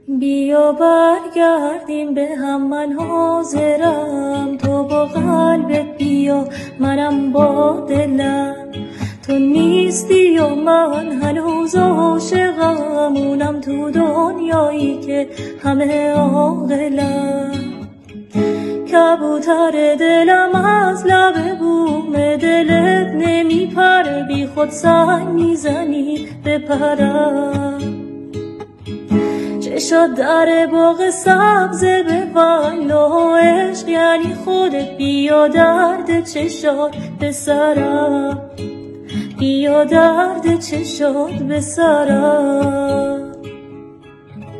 بیا برگردیم به هم، من حاضرم، تو با قلبت بیا منم با دلم. تو نیستی و من هنوز عاشقمونم، تو دنیایی که همه عاقلم. کبوتر دلم از لب بوم دلت نمیپره، بی خود سنگ میزنی بپرم. چشات در باغ سبز ببند و عشق یعنی خودت، بیا درد چشات به سرم، بیا درد چشات به سرم.